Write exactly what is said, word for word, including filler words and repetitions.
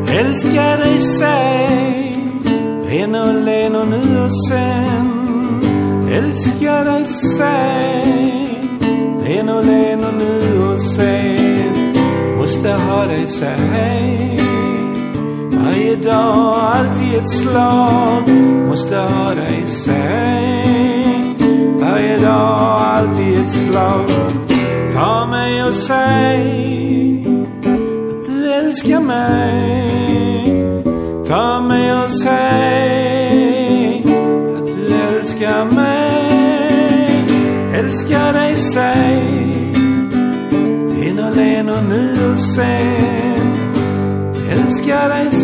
älskar dig, säg, ren och len och nu och sen. Älskar dig, säg, ren och len och nu och sen. Måste ha dig, säg, varje dag, alltid ett slag. Måste ha dig, säg, varje dag, alltid ett slag. Ta mig och säg att du älskar mig. Ta mig och säg att du älskar mig. Älskar dig, säg, ren och len och nu och sen. Älskar dig,